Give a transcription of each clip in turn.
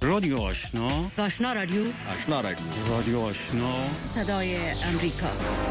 رادیو آشنا، آشنا رادیو، آشنا رادیو، رادیو آشنا، صدای امریکا.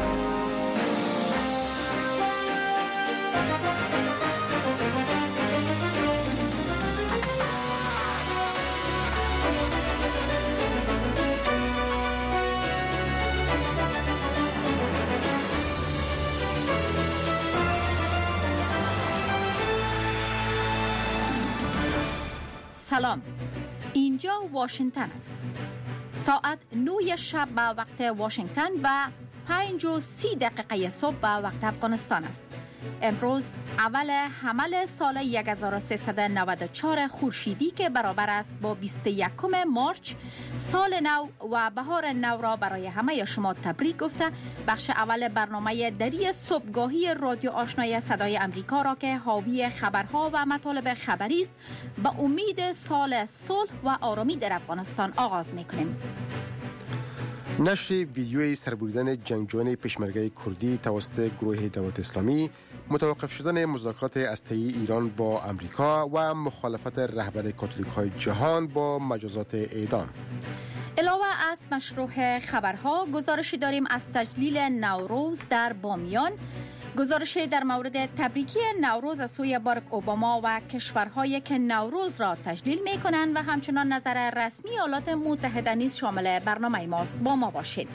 سلام، اینجا واشنگتن است. ساعت 9 شب به وقت واشنگتن و 5:30 صبح به وقت افغانستان است. امروز اول حمل سال 1394 خورشیدی که برابر است با 21 مارچ، سال نو و بهار نو را برای همه شما تبریک گفته بخش اول برنامه دری صبحگاهی رادیو آشنای صدای امریکا را که حاوی خبرها و مطالب خبری است به امید سال صلح و آرامی در افغانستان آغاز می‌کنیم. نشر ویدیوی سربریدن جنگجویان پشمرگه کردی توسط گروه دولت اسلامی، متوقف شدن مذاکرات هسته‌ای ایران با امریکا و مخالفت رهبر کاتولیک‌های جهان با مجازات اعدام. علاوه از مشروع خبرها، گزارشی داریم از تجلیل نوروز در بامیان، گزارشی در مورد تبریکی نوروز از سوی باراک اوباما و کشورهایی که نوروز را تجلیل می کنند و همچنان نظر رسمی ایالات متحده نیز شامل برنامه ماست. با ما باشید.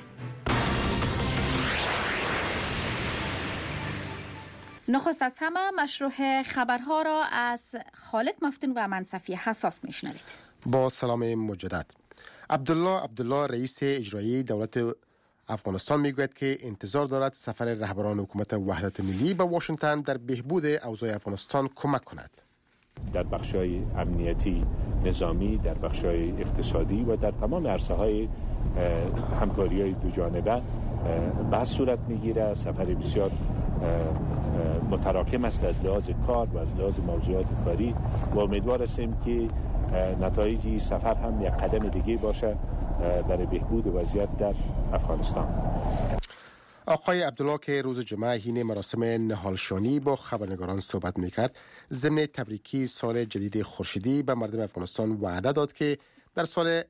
نخست از همه مشروع خبرها را از خالد مفتون و منصفی حساس می شنوید. با سلام مجدد. عبدالله رئیس اجرایی دولت افغانستان میگوید که انتظار دارد سفر رهبران حکومت وحدت ملی به واشنگتن در بهبود اوضاع افغانستان کمک کند. در بخش‌های امنیتی، نظامی، در بخش‌های اقتصادی و در تمام عرصه‌های همکاری‌های دو جانبه بحث صورت می‌گیرد. سفر بسیار متراکم است از لحاظ کار و از لحاظ موضوعات کاری و امیدوار هستیم که نتایج سفر هم یک قدم دیگه باشه برای بهبود وضعیت در افغانستان. آقای عبدالله که روز جمعه حین مراسم نهالشانی با خبرنگاران صحبت میکرد، ضمن تبریکی سال جدید خورشیدی به مردم افغانستان وعده داد که در سال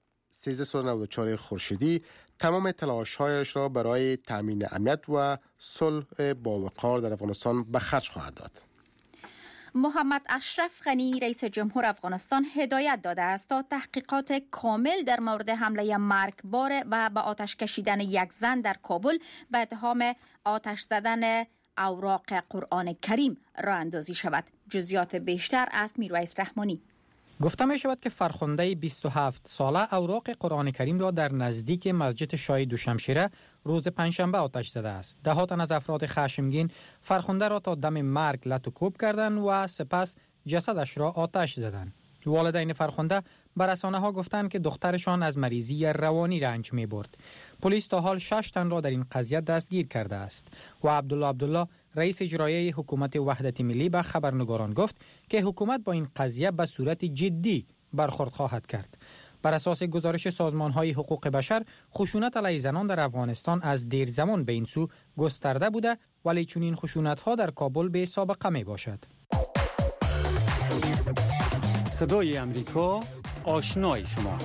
1394 خورشیدی تمام تلاش‌هایش را برای تامین امنیت و صلح با وقار در افغانستان به خرج خواهد داد. محمد اشرف غنی رئیس جمهور افغانستان هدایت داده است تا تحقیقات کامل در مورد حمله مرگبار و به آتش کشیدن یک زن در کابل به اتهام آتش زدن اوراق قرآن کریم راه اندازی شود. جزئیات بیشتر از میرویس رحمانی. گفته می شود که فرخنده 27 ساله اوراق قرآن کریم را در نزدیک مسجد شاه دوشمشیره روز پنجشنبه آتش زده است. ده تن از افراد خشمگین فرخنده را تا دم مرگ لط و کوب کردند و سپس جسدش را آتش زدند. والدین فرخنده بر رسانه‌ها گفتند که دخترشان از مریضی روانی رنج می‌برد. پلیس تا حال 6 تن را در این قضیه دستگیر کرده است و عبدالله رئیس اجرایی حکومت وحدت ملی به خبرنگاران گفت که حکومت با این قضیه به صورت جدی برخورد خواهد کرد. بر اساس گزارش سازمان‌های حقوق بشر، خشونت علیه زنان در افغانستان از دیر زمان به این سو گسترده بوده، ولی چون این خشونت‌ها در کابل به سابقه میباشد. صدای امریکا، آشنای شما.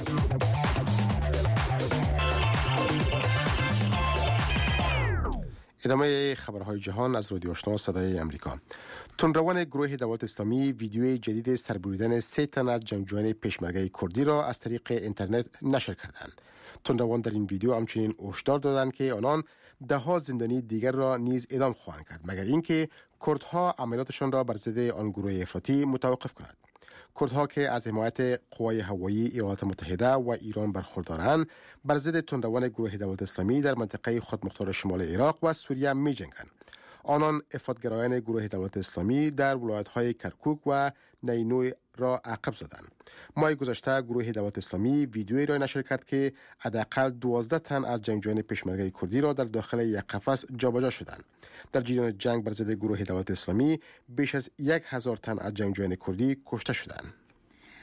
ادامه خبرهای جهان از رادیو آشنا صدای امریکا. تندروان گروه دولت اسلامی ویدیوی جدید سربریدن 3 تن از جنگجویان پشمرگه کردی را از طریق اینترنت نشر کردند. تندروان در این ویدیو همچنین هشدار دادند که آنان 10 زندانی دیگر را نیز اعدام خواهند کرد مگر اینکه کردها عملیاتشان را بر ضد آن گروه افراطی متوقف کنند. کردها که از حمایت قوای هوایی ایالات متحده و ایران برخوردارند، بر ضد تندروان گروه دولت اسلامی در منطقه خودمختار شمال عراق و سوریه می‌جنگند. آنان افراطگرایان گروه دولت اسلامی در ولایت‌های کرکوک و نینوی را عقب زدند. ماه گذشته گروه دولت اسلامی ویدیویی را نشر کرد که حداقل 12 تن از جنگجویان پشمرگه کردی را در داخل یک قفس جابجا شدند. در جریان جنگ بر ضد گروه دولت اسلامی بیش از 1000 تن از جنگجویان کردی کشته شدند.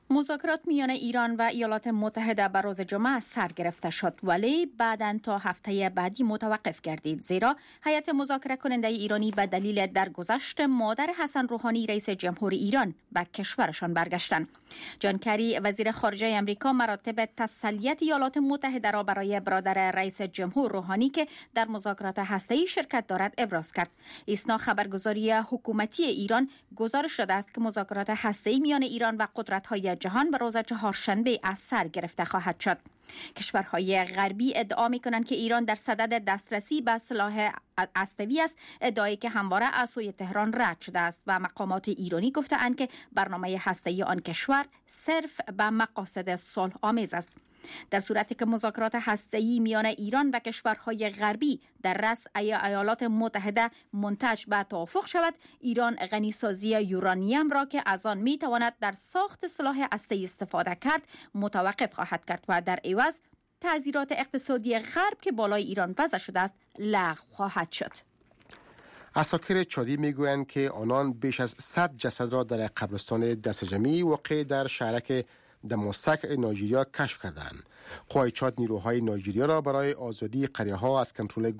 مذاکرات میان ایران و ایالات متحده بر روز جمعه سر گرفته شد ولی بعداً تا هفته بعدی متوقف گردید، زیرا هیئت مذاکره کننده ایرانی به دلیل درگذشت مادر حسن روحانی رئیس جمهور ایران به کشورشان برگشتند. جان کری وزیر خارجه آمریکا مراتب تسلیت ایالات متحده را برای برادر رئیس جمهور روحانی که در مذاکرات هسته‌ای شرکت دارد ابراز کرد. ایسنا خبرگزاری حکومتی ایران گزارش داده است که مذاکرات هسته‌ای میان ایران و قدرت‌های جهان به روز چهارشنبه از سر گرفته خواهد شد. کشورهای غربی ادعا می‌کنند که ایران در صدد دسترسی به سلاح هسته‌ای است، ادعایی که همواره از سوی تهران رد شده است و مقامات ایرانی گفته‌اند که برنامه هسته‌ای آن کشور صرف به مقاصد صلح آمیز است. در صورتی که مذاکرات هسته‌ای میان ایران و کشورهای غربی در رأس ایالات متحده منتج به توافق شود، ایران غنیسازی یورانیم را که از آن میتواند در ساخت سلاح هسته‌ای استفاده کرد متوقف خواهد کرد و در عوض تعزیرات اقتصادی غرب که بالای ایران وضع شده است لغو خواهد شد. اساکر چادی میگویند که آنان بیش از 100 جسد را در قبرستان دستجمعی واقع در شهرک دماسک نایجریا کشف کردند. قوای چاد نیروهای نایجریا را برای آزادی قریه‌ها از کنترل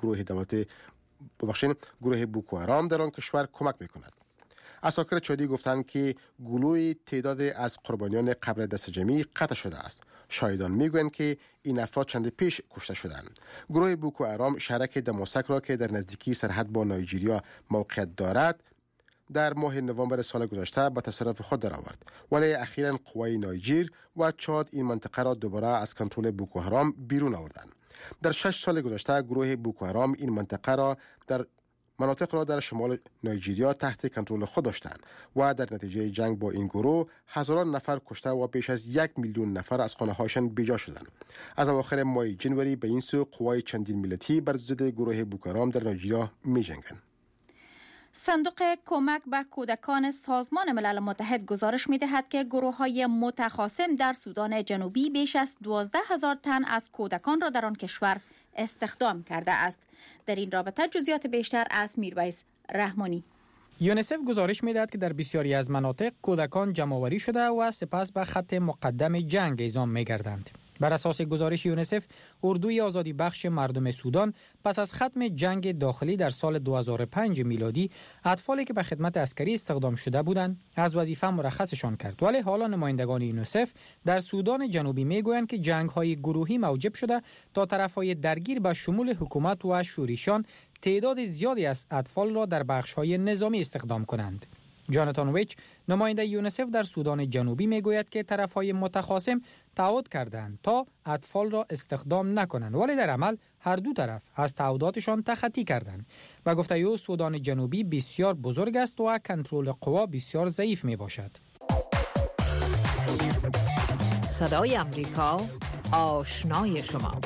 گروه بوکو حرام در آن کشور کمک می‌کند. اساکر چادی گفتند که گلوی تعداد از قربانیان قبر دستجمعی قطع شده است. شاهدان میگویند که این افراد چند پیش کشته شدند. گروه بوکو حرام شهرک دماسک را که در نزدیکی سرحد با نایجریا موقعیت دارد در ماه نوامبر سال گذشته به تصرف خود درآورد، ولی اخیراً قوای نایجر و چاد این منطقه را دوباره از کنترل بوکو حرام بیرون آوردند. در 6 سال گذشته گروه بوکو حرام این مناطق را در شمال نایجریا تحت کنترل خود داشتند و در نتیجه جنگ با این گروه هزاران نفر کشته و بیش از 1 میلیون نفر از خانه‌هایشان بیجا شدند. از اواخر ماه جنوری به این سو قوای چندین ملتی بر ضد گروه بوکو حرام در نایجریا می‌جنگند. صندوق کمک به کودکان سازمان ملل متحد گزارش می‌دهد که گروه‌های متخاصم در سودان جنوبی بیش از 12,000 تن از کودکان را در آن کشور استخدام کرده است. در این رابطه جزئیات بیشتر از میرویس رحمانی. یونیسف گزارش می‌دهد که در بسیاری از مناطق کودکان جمع‌آوری شده و سپس به خط مقدم جنگ اعزام می‌گردند. بر اساس گزارش یونیسف، اردوی آزادی بخش مردم سودان پس از ختم جنگ داخلی در سال 2005 میلادی اطفالی که به خدمت عسکری استخدام شده بودند از وظیفه مرخصشان کرد، ولی حالا نمایندگان یونیسف در سودان جنوبی میگویند که جنگ‌های گروهی موجب شده تا طرف‌های درگیر به شمول حکومت و شوریشان تعداد زیادی از اطفال را در بخش‌های نظامی استخدام کنند. جاناتان ویچ نماینده یونیسف در سودان جنوبی میگوید که طرف‌های متخاصم تعهد کردند تا اطفال را استخدام نکنند، ولی در عمل هر دو طرف از تعهداتشان تخطی کردند و گفته او سودان جنوبی بسیار بزرگ است و کنترل قوا بسیار ضعیف می باشد. صدای آمریکا، آشنای شما.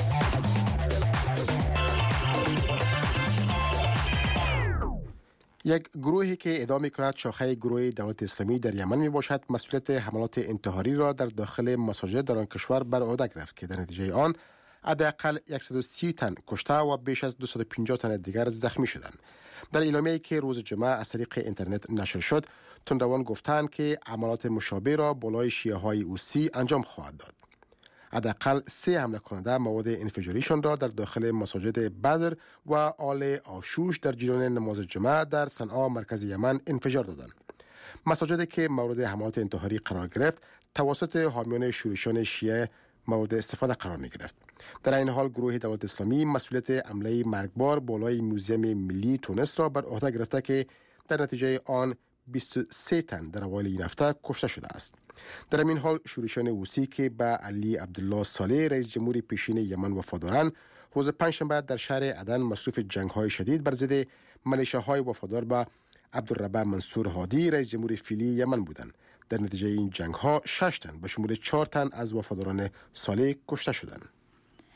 یک گروهی که ادعا می‌کند شاخه گروه دولت اسلامی در یمن میباشد مسئولیت حملات انتحاری را در داخل مساجد در آن کشور بر عهده گرفت که در نتیجه آن حداقل 130 تن کشته و بیش از 250 تن دیگر زخمی شدند. در اعلامیه‌ای که روز جمعه از طریق اینترنت نشر شد، تندروان گفتند که عملات مشابه را بالای شیعه‌های اوسی انجام خواهد داد. حداقل 3 حمله کننده مواد انفجاریشان را در داخل مساجد بدر و آل آشوش در جریان نماز جمعه در صنعا مرکز یمن انفجار دادند. مساجدی که مورد حملات انتحاری قرار گرفت توسط حامیان شورشیان شیعه مورد استفاده قرار می گرفت. در این حال گروه دولت اسلامی مسئولیت حمله مرگبار بالای موزیم ملی تونس را بر عهده گرفته که در نتیجه آن 23 تن در اوایل این هفته کشته شده است. در این حال شورشیان حوثی که به علی عبدالله صالح رئیس جمهور پیشین یمن وفادارند، روز پنجشنبه در شهر عدن مصروف جنگ‌های شدید بر ضد ملیشه‌های وفادار به عبدالرب منصور هادی رئیس جمهور فعلی یمن بودند. در نتیجه این جنگ‌ها 6 تن به شمول 4 تن از وفاداران صالح کشته شدند.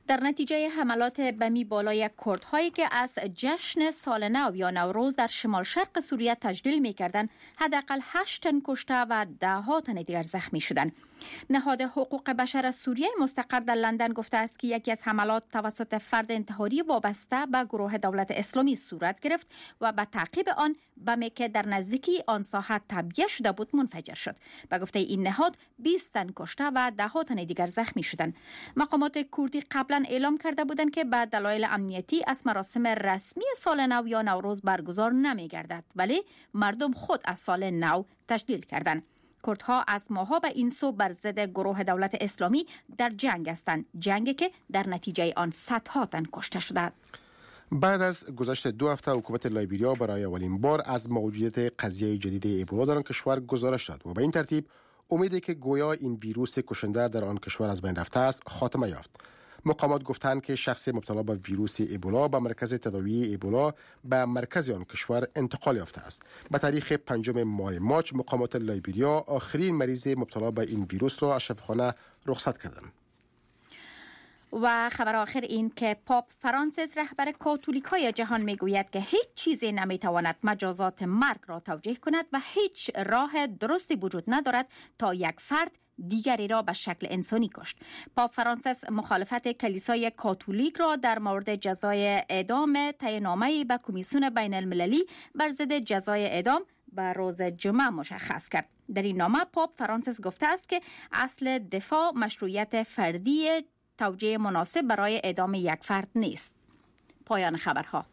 در نتیجه حملات بمی بالای کردهایی که از جشن سال نو یا نوروز در شمال شرق سوریه تجلیل می‌کردند، حداقل 8 تن کشته و ده‌ها تن دیگر زخمی شدند. نهاد حقوق بشر سوریه مستقر در لندن گفته است که یکی از حملات توسط فرد انتحاری وابسته به گروه دولت اسلامی صورت گرفت و به تعقیب آن بمی که در نزدیکی آن ساحه تعبیه شده بود منفجر شد. به گفته این نهاد 20 تن کشته و 10 تن دیگر زخمی شدند. مقامات کردی قبلا اعلام کرده بودند که به دلایل امنیتی از مراسم رسمی سال نو یا نوروز برگزار نمی‌گردد، ولی مردم خود از سال نو تجلیل کردند. کردها از ماها به این سو بر ضد گروه دولت اسلامی در جنگ هستند، جنگی که در نتیجه آن صدها تن کشته شده. بعد از گذشت 2 هفته حکومت لایبریا برای اولین بار از موجودیت قضیه جدید ایبولا در آن کشور گزارش داد و به این ترتیب امیدی که گویا این ویروس کشنده در آن کشور از بین رفته است خاتمه یافت. مقامات گفتند که شخص مبتلا به ویروس ایبولا به مرکز تداوی ایبولا به مرکز آن کشور انتقال یافته است. به تاریخ 5 ماه مارچ مقامات لایبریا آخرین مریض مبتلا به این ویروس را از شفاخانه رخصت کردند. و خبر آخر این که پاپ فرانسیس رهبر کاتولیکای جهان میگوید که هیچ چیزی نمیتواند مجازات مرگ را توجیه کند و هیچ راه درستی وجود ندارد تا یک فرد دیگری را به شکل انسانی کشت. پاپ فرانسیس مخالفت کلیسای کاتولیک را در مورد جزای اعدام طی به کمیسیون بین المللی بر ضد جزای اعدام به روز جمعه مشخص کرد. در این نامه پاپ فرانسیس گفته است که اصل دفاع مشروعیت فردی توجیه مناسب برای اعدام یک فرد نیست. پایان خبرها.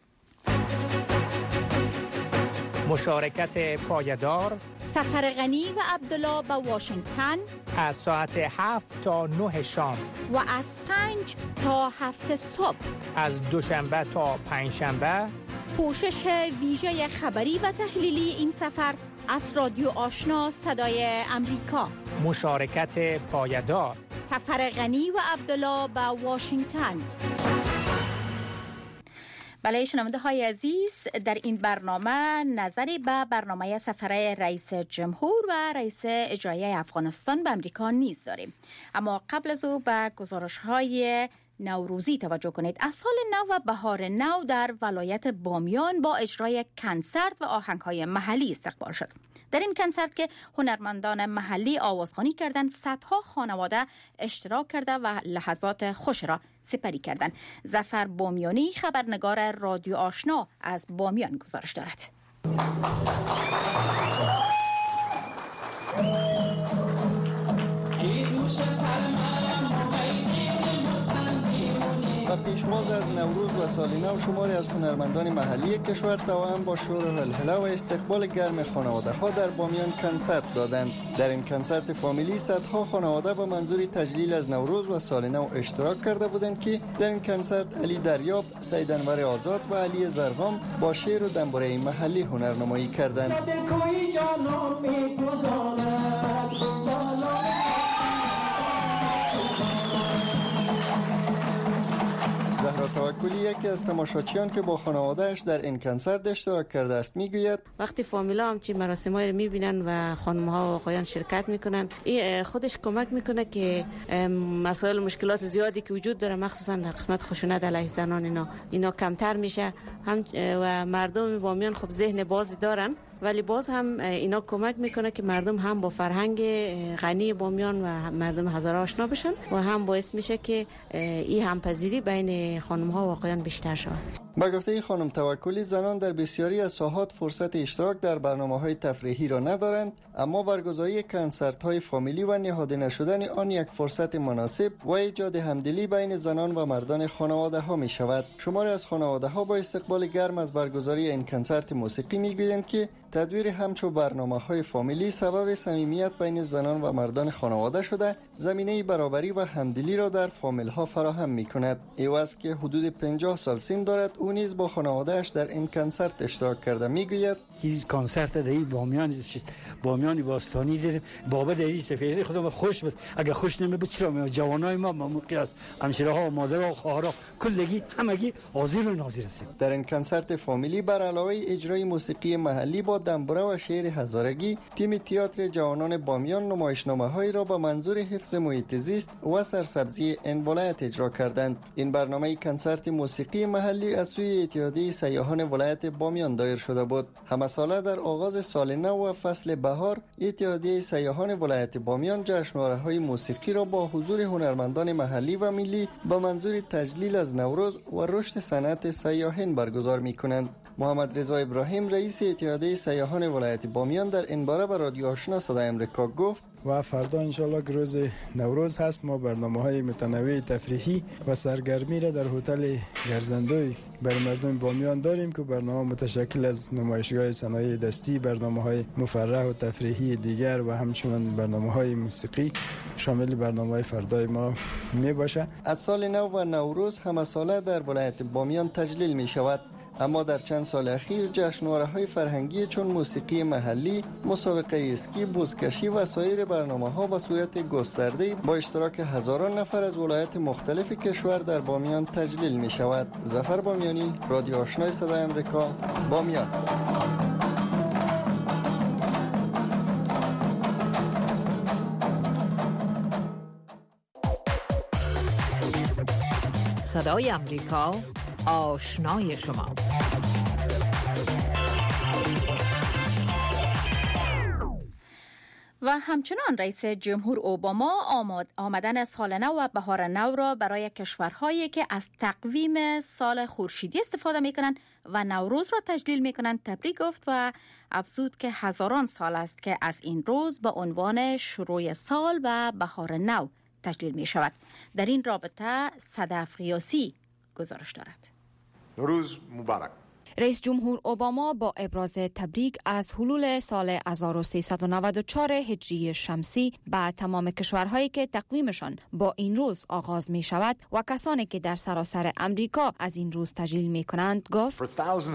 مشارکت پایدار سفر غنی و عبدالله به واشنگتن از ساعت 7 تا 9 شام و از 5 تا 7 صبح، از دوشنبه تا پنجشنبه. پوشش ویژه خبری و تحلیلی این سفر از رادیو آشنا صدای امریکا. مشارکت پایدار سفر غنی و عبدالله به واشنگتن. بله شنونده های عزیز، در این برنامه نظری به برنامه سفر رئیس جمهور و رئیس اجرایی افغانستان به امریکا نیز داریم. اما قبل از او به گزارش های نوروزی توجه کنید. از سال نو و بهار نو در ولایت بامیان با اجرای کنسرت و آهنگ های محلی استقبال شد. در این کنسرت که هنرمندان محلی آوازخوانی کردند، صدها خانواده اشتراک کرده و لحظات خوش را سپری کردند. ظفر بامیانی خبرنگار رادیو آشنا از بامیان گزارش دارد. و پیشواز از نوروز و سال نو شماری از هنرمندان محلی کشور توأم با شور و هلهله و استقبال گرم خانواده ها در بامیان کنسرت دادند. در این کنسرت فامیلی صدها خانواده با منظور تجلیل از نوروز و سال نو اشتراک کرده بودند که در این کنسرت علی دریاب، سید انور آزاد و علی زرغام با شعر و دنبره محلی هنرنمایی کردند. زهرا توکلی یکی از تماشاچیان که با خانواده‌اش در این کنسرت اشتراک کرده است میگوید وقتی فامیلا همچین مراسم‌های رو میبینن و خانم‌ها و آقایان شرکت میکنن، این خودش کمک میکنه که مسائل و مشکلات زیادی که وجود داره مخصوصا در قسمت خشونت علیه زنان اینا کمتر میشه. و مردم بامیان خب ذهن بازی دارن، ولی باز هم اینا کمک میکنه که مردم هم با فرهنگ غنی بامیان و مردم هزاره آشنا بشن و هم باعث میشه که این همپذیری بین خانم‌ها و آقایان بیشتر شود. با گفته خانم توکلی، زنان در بسیاری از ساحات فرصت اشتراک در برنامه‌های تفریحی را ندارند، اما برگزاری کنسرت‌های فامیلی و نهاده نشدن آن یک فرصت مناسب و ایجاد همدلی بین زنان و مردان خانواده‌ها می‌شود. شماری از خانواده‌ها با استقبال گرم از برگزاری این کنسرت موسیقی می‌گویند که تدویر همچو برنامه‌های فامیلی سبب صمیمیت بین زنان و مردان خانواده شده، زمینه برابری و همدلی را در فامیل‌ها فراهم می‌کند. ایواز که حدود 50 سال سن دارد، او نیز با خانواده‌اش در این کنسرت اشتراک کرده. میگوید هیچ کنسرت دهی بامیان باستانی دید بابا دهی سفیدی خودم خوش بود. اگه خوش نمیبود چرا جوانای ما موقعی است همشیره ها و مادر و خواهرها کلگی همگی حاضر و ناظر هستیم. در این کنسرت فامیلی بر علاوه اجرای موسیقی محلی با دنبوره و شعر هزارگی، تیم تئاتر جوانان بامیان نمایشنامه‌هایی را با منظور حفظ محیط زیست و سرسبزی این ولایت اجرا کردند. این برنامه کنسرت موسیقی محلی از سوی اتحادیه سیاحان ولایت بامیان دایر شده بود. همساله در آغاز سال نو و فصل بهار، اتحادیه سیاحان ولایت بامیان جشنواره‌های موسیقی را با حضور هنرمندان محلی و ملی با منظور تجلیل از نوروز و رشد صنعت سیاحین برگزار می‌کنند. محمد رضا ابراهیم رئیس اتحادیه سیاحان ولایت بامیان در این باره به رادیو آشنا صدای امریکا گفت و فردا انشالله که روز نوروز هست، ما برنامه‌های متنوع تفریحی و سرگرمی را در هتل گرزندوی بر مردم بامیان داریم که برنامه متشکل از نمایشگاه صنایع دستی، برنامه‌های مفرح و تفریحی دیگر و همچنین برنامه‌های موسیقی شامل برنامه‌های فردای ما می‌باشد. از سال نو و نوروز همساله در ولایت بامیان تجلیل می‌شود. اما در چند سال اخیر جشنواره‌های فرهنگی چون موسیقی محلی، مسابقه اسکی، بزکشی و سایر برنامه‌ها به صورت گسترده با اشتراک هزاران نفر از ولایات مختلف کشور در بامیان تجلیل می‌شود. ظفر بامیانی، رادیو آشنای صدای آمریکا، بامیان. صدای آمریکا، آشنای شما. و همچنان رئیس جمهور اوباما آمدن سال نو و بهار نو را برای کشورهایی که از تقویم سال خورشیدی استفاده میکنند و نوروز را تجلیل میکنند تبریک گفت و افزود که هزاران سال است که از این روز به عنوان شروع سال و بهار نو تجلیل می شود. در این رابطه صدف قیاسی گزارش دارد. نوروز مبارک. رئیس جمهور اوباما با ابراز تبریک از حلول سال 1394 هجری شمسی به تمام کشورهایی که تقویمشان با این روز آغاز می شود و کسانی که در سراسر امریکا از این روز تجلیل می کنند گفت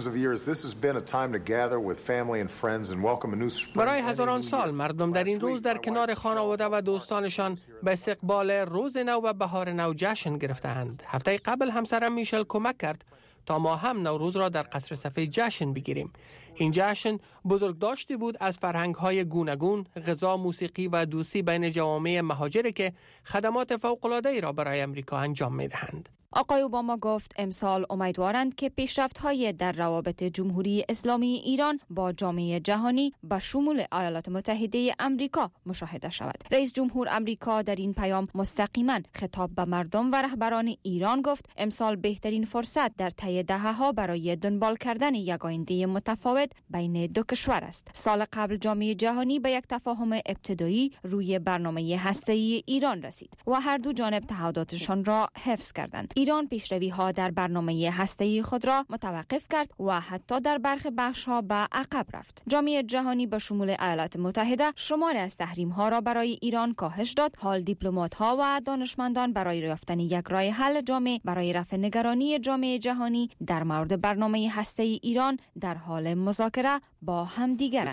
برای هزاران سال مردم در این روز در کنار خانواده و دوستانشان به استقبال روز نو و بهار نو جشن گرفتند. هفته قبل همسرم میشل کمک کرد تا ما هم نوروز را در قصر سفید جشن بگیریم. این جشن بزرگداشتی بود از فرهنگ‌های گوناگون، غذا، موسیقی و دوستی بین جوامع مهاجری که خدمات فوق‌العاده‌ای را برای امریکا انجام می‌دهند. آقای اوباما گفت امسال امیدوارند که پیشرفت‌های در روابط جمهوری اسلامی ایران با جامعه جهانی به شمول ایالات متحده امریکا مشاهده شود. رئیس جمهور امریکا در این پیام مستقیما خطاب به مردم و رهبران ایران گفت امسال بهترین فرصت در طی دهه‌ها برای دنبال کردن یک آینده متفاوت بین دو کشور است. سال قبل جامعه جهانی به یک تفاهم ابتدایی روی برنامه هسته‌ای ایران رسید و هر دو جانب تعهداتشان را حفظ کردند. ایران پیشروی‌ها در برنامه هسته‌ای خود را متوقف کرد و حتی در برخی بخش‌ها به عقب رفت. جامعه جهانی به شمول ایالات متحده شماری از تحریم‌ها را برای ایران کاهش داد. حال دیپلمات‌ها و دانشمندان برای یافتن یک راه حل جامع برای رفع نگرانی جامعه جهانی در مورد برنامه هسته‌ای ایران در حال مذاکره با همدیگرند.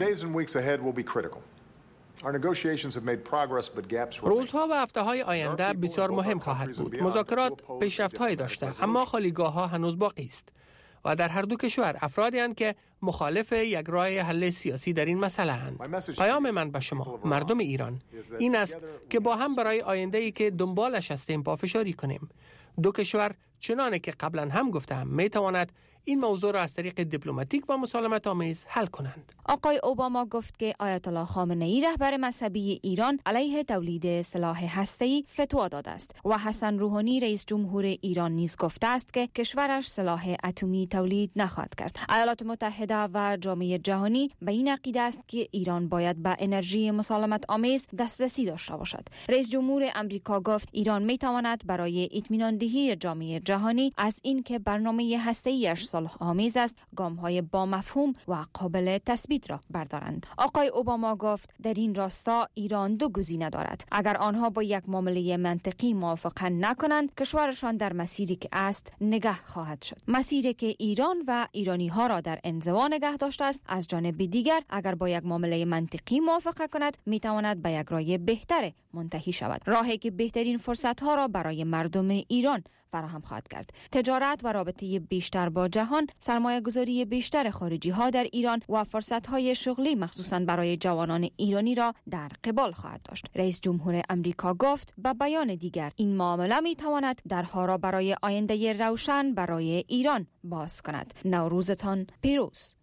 روزها و هفته‌های آینده بسیار مهم خواهد بود. مذاکرات پیشرفت‌هایی داشته اما خالیگاه‌ها هنوز باقی است و در هر دو کشور افرادی هستند که مخالف یک راه حل سیاسی در این مسئله اند. پیام من به شما مردم ایران این است که با هم برای آینده‌ای که دنبالش هستیم پافشاری کنیم. دو کشور چنانه که قبلا هم گفتم میتواند این موضوع را از طریق دیپلماتیک و مسالمت آمیز حل کنند. آقای اوباما گفت که آیت الله خامنه‌ای رهبر مذهبی ایران علیه تولید سلاح هسته‌ای فتوا داده است و حسن روحانی رئیس جمهور ایران نیز گفته است که کشورش سلاح اتمی تولید نخواهد کرد. ایالات متحده و جامعه جهانی به این عقیده است که ایران باید به انرژی مسالمت آمیز دسترسی داشته باشد. رئیس جمهور امریکا گفت ایران میتواند برای اطمینان دهی جامعه جهانی از اینکه برنامه هسته‌ایش صلح‌آمیز است گام‌های با مفهوم و قابل تثبیت را بردارند. آقای اوباما گفت در این راستا ایران دو گزینه دارد. اگر آنها با یک معامله منطقی موافقت نکنند، کشورشان در مسیری که است نگه خواهد شد. مسیری که ایران و ایرانی ها را در انزوا نگه داشته است. از جانب دیگر اگر با یک معامله منطقی موافقت کند، میتواند به یک راه بهتر منتهی شود. راهی که بهترین فرصت ها را برای مردم ایران فراهم خواهد کرد. تجارت و رابطه بیشتر با جهان، سرمایه گذاری بیشتر خارجی ها در ایران و فرصت های شغلی مخصوصاً برای جوانان ایرانی را در قبال خواهد داشت. رئیس جمهور امریکا گفت به بیان دیگر این معامله می تواند درها را برای آینده روشن برای ایران باز کند. نوروزتان پیروز.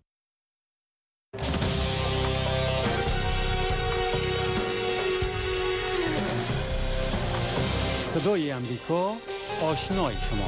صدای امریکا، آشنای شما.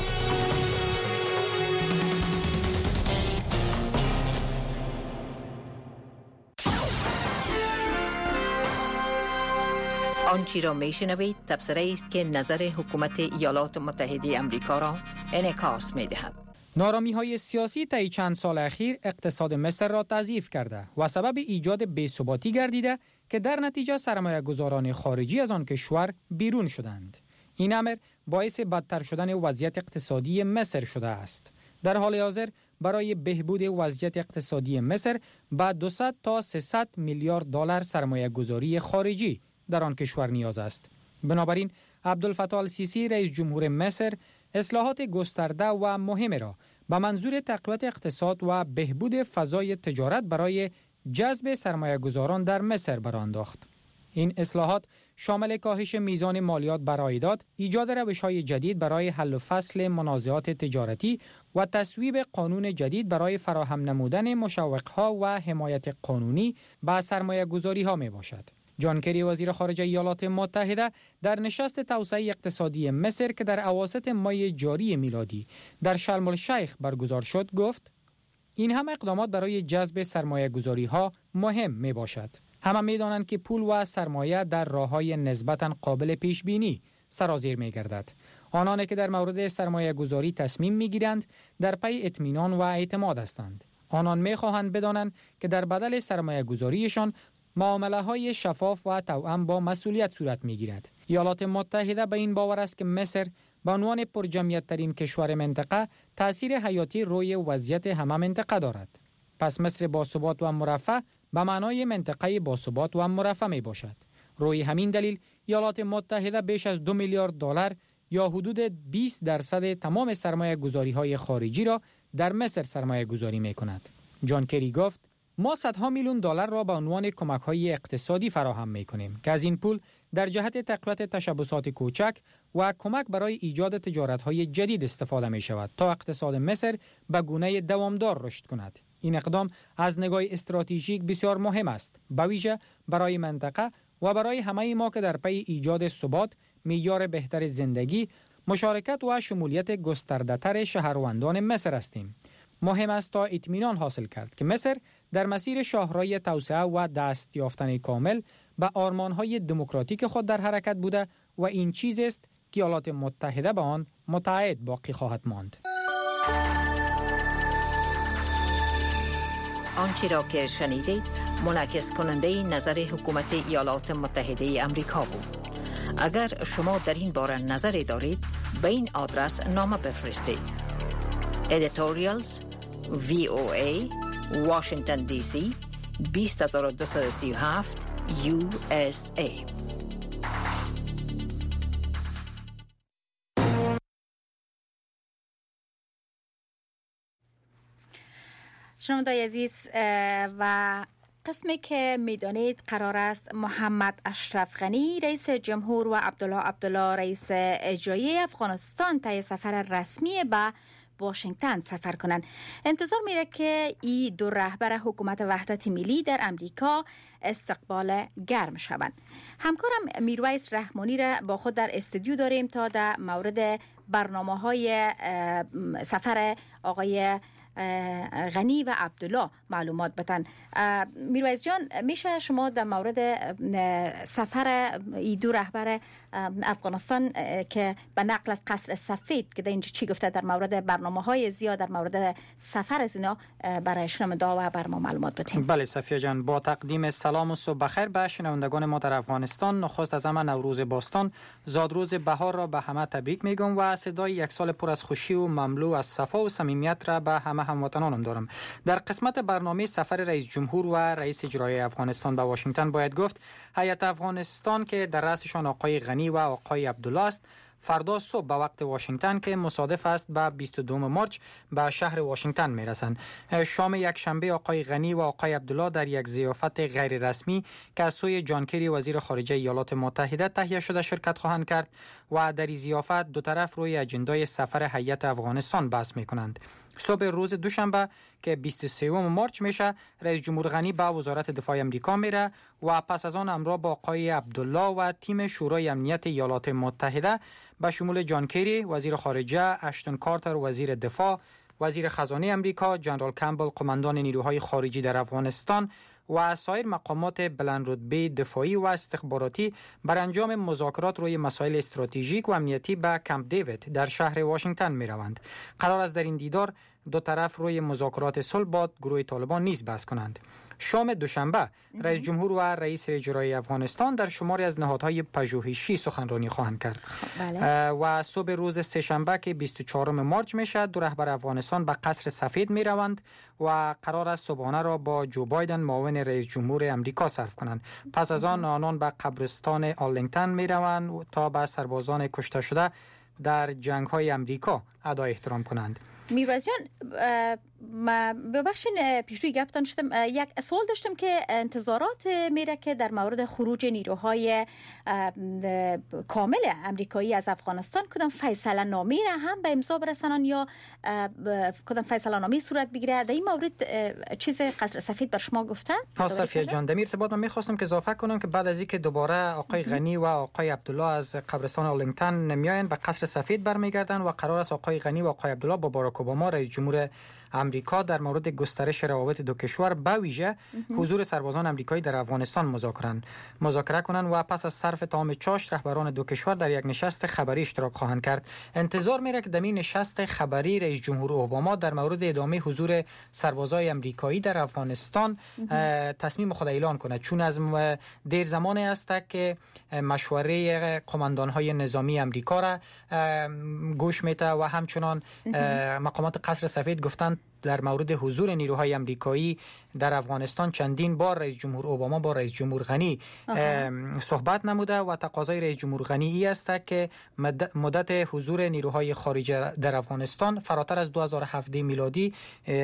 آنچه را میشنوید تبصره است که نظر حکومت ایالات متحده امریکا را انعکاس می‌دهد. نارامی‌های سیاسی طی چند سال اخیر اقتصاد مصر را تضعیف کرده و سبب ایجاد بی‌ثباتی گردیده که در نتیجه سرمایه‌گذاران خارجی از آن کشور بیرون شدند. این امر باعث بدتر شدن وضعیت اقتصادی مصر شده است. در حال حاضر برای بهبود وضعیت اقتصادی مصر به 200 تا 300 میلیارد دلار سرمایه گذاری خارجی در آن کشور نیاز است. بنابراین عبدالفتاح السیسی رئیس جمهور مصر اصلاحات گسترده و مهم را به منظور تقویت اقتصاد و بهبود فضای تجارت برای جذب سرمایه گذاران در مصر برانداخت. این اصلاحات شامل کاهش میزان مالیات بر عایدات، ایجاد روش‌های جدید برای حل و فصل منازعات تجارتی و تصویب قانون جدید برای فراهم نمودن مشوق‌ها و حمایت قانونی به سرمایه‌گذاری‌ها میباشد. جان کری وزیر خارجه ایالات متحده در نشست توسعه اقتصادی مصر که در اواسط ماه جاری میلادی در شرم الشیخ برگزار شد گفت این هم اقدامات برای جذب سرمایه‌گذاری‌ها مهم میباشد. همه می‌دانند که پول و سرمایه در راه‌های نسبتاً قابل پیش‌بینی سرازیر می‌گردد. آنانی که در مورد سرمایه‌گذاری تصمیم می‌گیرند در پی اطمینان و اعتماد هستند. آنان می‌خواهند بدانند که در بدل سرمایه‌گذاریشان معامله‌های شفاف و توأم با مسئولیت صورت می‌گیرد. ایالات متحده به این باور است که مصر به عنوان پرجمعیت‌ترین کشور منطقه تأثیر حیاتی روی وضعیت همه منطقه دارد. پس مصر باثبات و مرفه به معنای منطقه باثبات و مرفه می باشد. روی همین دلیل ایالات متحده بیش از 2 میلیارد دلار یا حدود 20% تمام سرمایه گذاری های خارجی را در مصر سرمایه گذاری می کند. جان کری گفت ما صدها میلیون دلار را به عنوان کمک های اقتصادی فراهم می کنیم که از این پول در جهت تقویت تشبثات کوچک و کمک برای ایجاد تجارت های جدید استفاده می شود تا اقتصاد مصر به گونه دوامدار رشد کند. این اقدام از نگاه استراتژیک بسیار مهم است، به ویژه برای منطقه و برای همه ما که در پی ایجاد ثبات، معیار بهتر زندگی، مشارکت و شمولیت گسترده‌تر شهروندان مصر هستیم. مهم است تا اطمینان حاصل کرد که مصر در مسیر شاهراه توسعه و دست یافتن کامل به آرمان‌های دموکراتیک خود در حرکت بوده و این چیز است که ایالات متحده به آن متعهد باقی خواهد ماند. آنچه را که شنیدید منعکس کننده نظر حکومت ایالات متحده امریکا بود. اگر شما در این باره نظری دارید به این آدرس نامه بفرستید. editorials VOA Washington DC 20237 USA. شنوندگان عزیز و قسمی که میدانید قرار است محمد اشرف غنی رئیس جمهور و عبدالله رئیس اجرایی افغانستان طی سفر رسمی به واشنگتن سفر کنند. انتظار میره که این دو رهبر حکومت وحدت ملی در امریکا استقبال گرم شوند. همکارم میرویس رحمانی را با خود در استودیو داریم تا در مورد برنامه‌های سفر آقای غنی و عبدالله معلومات بدن. میرویس جان، میشه شما در مورد سفر ای دو رهبر افغانستان که به نقل از قصر سفید که در اینجا چی گفته در مورد برنامه‌های زیاد در مورد سفر از اینا برای شنوندا و بر ما معلومات بدین؟ بله صفیه جان، با تقدیم سلام و صبح بخیر به شنوندگان ما در افغانستان. نخست از همه نوروز باستان، زادروز بهار را به همه تبریک میگم و صدای یک سال پر از خوشی و مملو از صفا و صمیمیت را به همه هموطنانم دارم. در قسمت برنامه سفر رئیس جمهور و رئیس اجرایی افغانستان به واشنگتن باید گفت هیئت افغانستان که در رأسشان آقای غنی و آقای عبدالله است، فردا صبح به وقت واشنگتن که مصادف است با 22 مارچ به شهر واشنگتن میرسند. شام یک شنبه آقای غنی و آقای عبدالله در یک ضیافت غیر رسمی که از سوی جان کری وزیر خارجه ایالات متحده تهیه شده شرکت خواهند کرد و در این ضیافت دو طرف روی اجندای سفر هیئت افغانستان بحث میکنند. صبح روز دوشنبه که 23 مارچ میشه، رئیس جمهور غنی به وزارت دفاع امریکا میره و پس از آن همراه با آقای عبدالله و تیم شورای امنیت ایالات متحده به شمول جان کری وزیر خارجه، اشتون کارتر وزیر دفاع، وزیر خزانه امریکا، جنرال کمبل قماندان نیروهای خارجی در افغانستان و سایر مقامات بلند رتبه دفاعی و استخباراتی بر انجام مذاکرات روی مسائل استراتژیک و امنیتی به کمپ دیوید در شهر واشنگتن می روند. قرار است در این دیدار دو طرف روی مذاکرات صلح با گروه طالبان نیز بحث کنند. شام دوشنبه رئیس جمهور و رئیس اجرایی افغانستان در شماری از نهادهای پژوهشی سخنرانی خواهند کرد. و صبح روز سه‌شنبه که 24 مارچ میشه، دو رهبر افغانستان به قصر سفید می روند و قرار است صبحانه را با جو بایدن معاون رئیس جمهور امریکا صرف کنند. پس از آنان به قبرستان آرلینگتن می روند تا به سربازان کشته شده در جنگ‌های امریکا ادای احترام کنند. میرویس جان، ببخشین پیشروی گفتن شدم، یک سوال داشتم که انتظارات میره که در مورد خروج نیروهای کامل امریکایی از افغانستان کدام فیصله نامه را هم به امضا برسانن یا کدام فیصله نامه صورت بگیره؟ در این مورد چیز قصر سفید بر شما گفتن؟ صفیه جان، در ارتباط من میخواستم که اضافه کنم که بعد از اینکه دوباره آقای غنی و آقای عبدالله از قبرستان آرلینگتن میاین به قصر سفید برمیگردن و قرار است آقای غنی و آقای عبدالله با باراک اوباما رئیس جمهور امریکا در مورد گسترش روابط دو کشور به ویژه حضور سربازان امریکایی در افغانستان مذاکره کنند و پس از صرف تمام چاشت رهبران دو کشور در یک نشست خبری اشتراک خواهند کرد. انتظار میره که در این نشست خبری رئیس جمهور اوباما در مورد ادامه حضور سربازای امریکایی در افغانستان تصمیم خود اعلان کنه، چون از دیر زمانی است که مشوره قماندان‌های نظامی امریکا را گوش میده و همچنان مقامات قصر سفید گفتند در مورد حضور نیروهای امریکایی در افغانستان چندین بار رئیس جمهور اوباما با رئیس جمهور غنی صحبت نموده و تقاضای رئیس جمهور غنی ای است که مدت حضور نیروهای خارجی در افغانستان فراتر از 2017 میلادی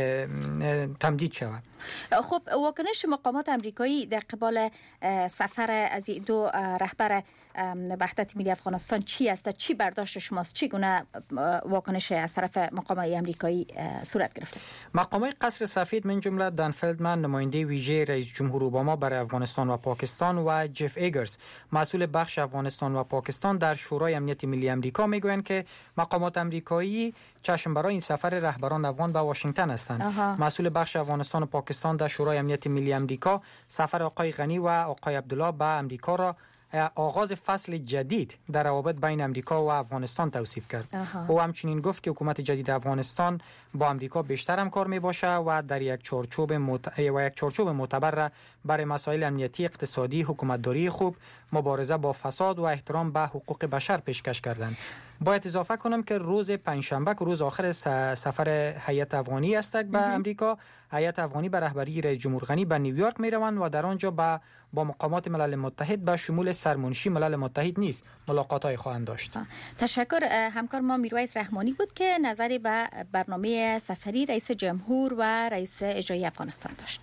تمدید شود. خب واکنش مقامات امریکایی در قبال سفر از این دو رهبر وحدت ملی افغانستان چی است؟ چی برداشت شماست؟ چی گونه واکنش از طرف مقامات امریکایی صورت گرفته؟ مقامات قصر سفید من جمله دان فلدمن نماینده ویژه رئیس جمهور اوباما برای افغانستان و پاکستان و جف ایگرز مسئول بخش افغانستان و پاکستان در شورای امنیت ملی امریکا میگویند که مقامات امریکایی چشم برای این سفر رهبران افغان به واشنگتن هستند. مسئول بخش افغانستان و پاکستان در شورای امنیت ملی امریکا سفر آقای غنی و آقای عبدالله به امریکا را آغاز فصل جدید در روابط بین امریکا و افغانستان توصیف کرد. او همچنین گفت که حکومت جدید افغانستان با امریکا بیشتر همکار میباشه و در یک چارچوب معتبر را برای مسائل امنیتی، اقتصادی، حکومتداری خوب، مبارزه با فساد و احترام به حقوق بشر پیشکش کردند. باید اضافه کنم که روز پنجشنبه که روز آخر سفر هیئت افغانی است به امریکا، هیئت افغانی به رهبری رئیس جمهور غنی به نیویورک میروند و در آنجا با مقامات ملل متحد به شمول سرمنشی ملل متحد نیز ملاقات‌های خواهند داشت. تشکر. همکار ما میرویس رحمانی بود که نظری به برنامه سفری رئیس جمهور و رئیس اجرایی افغانستان داشت.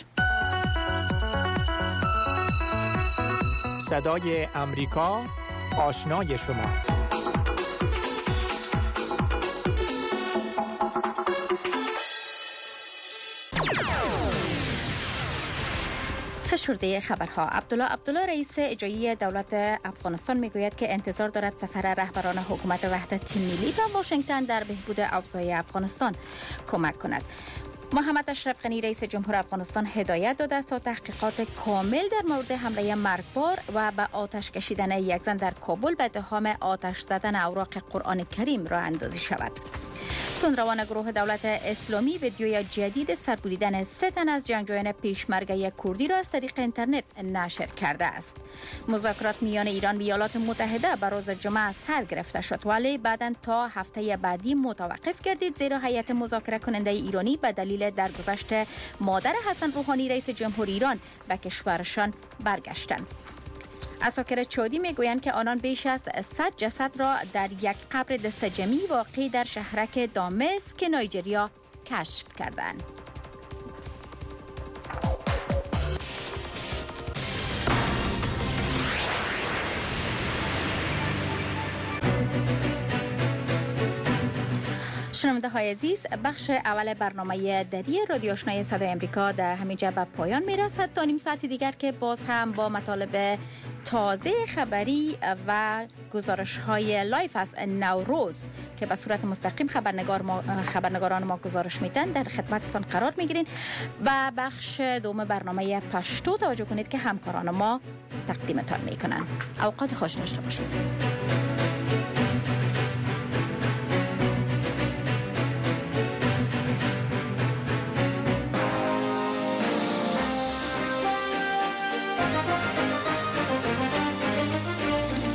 صدای امریکا، آشنای شما. فشرده خبرها. عبدالله رئیس اجرایی دولت افغانستان میگوید که انتظار دارد سفر رهبران حکومت وحدت ملی به واشنگتن در بهبود اوضاع افغانستان کمک کند. محمد اشرف غنی رئیس جمهور افغانستان هدایت داده است تا تحقیقات کامل در مورد حمله مرگبار و به آتش کشیدن یک زن در کابل به اتهام آتش زدن اوراق قرآن کریم راه اندازی شود. تندروان گروه دولت اسلامی ویدیوی جدید سربریدن 3 تن از جنگجویان پیشمرگه کردی را از طریق اینترنت نشر کرده است. مذاکرات میان ایران و ایالات متحده بر روز جمعه سر گرفته شد ولی بعداً تا هفته بعدی متوقف گردید زیرا هیئت مذاکره کننده ایرانی به دلیل درگذشت مادر حسن روحانی رئیس جمهور ایران به کشورشان برگشتند. اساکر چادی میگویند که آنان بیش از 100 جسد را در یک قبر دستجمعی واقع در شهرک دامسک نایجریا کشف کردند. شنونده های عزیز، بخش اول برنامه دری رادیو آشنای صدای امریکا در همینجا به پایان میرسد تا نیم ساعت دیگر که باز هم با مطالب تازه خبری و گزارش های لایف از نوروز که به صورت مستقیم خبرنگاران ما گزارش میدن در خدمتتان قرار میگیرین. و بخش دوم برنامه پشتو توجه کنید که همکاران ما تقدیمتان میکنن. اوقات خوش داشته باشید.